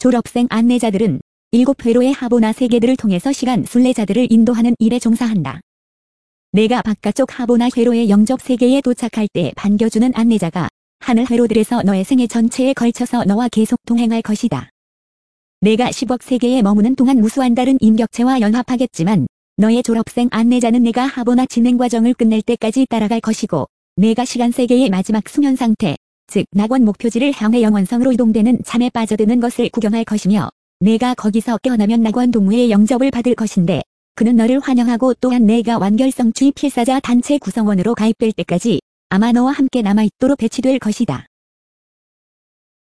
졸업생 안내자들은 7회로의 하보나 세계들을 통해서 시간 순례자들을 인도하는 일에 종사한다. 내가 바깥쪽 하보나 회로의 영접 세계에 도착할 때 반겨주는 안내자가 하늘 회로들에서 너의 생애 전체에 걸쳐서 너와 계속 동행할 것이다. 내가 10억 세계에 머무는 동안 무수한 다른 인격체와 연합하겠지만 너의 졸업생 안내자는 내가 하보나 진행 과정을 끝낼 때까지 따라갈 것이고 내가 시간 세계의 마지막 수면 상태, 즉 낙원 목표지를 향해 영원성으로 이동되는 잠에 빠져드는 것을 구경할 것이며 내가 거기서 깨어나면 낙원 동무의 영접을 받을 것인데 그는 너를 환영하고 또한 내가 완결성주의 필사자 단체 구성원으로 가입될 때까지 아마 너와 함께 남아있도록 배치될 것이다.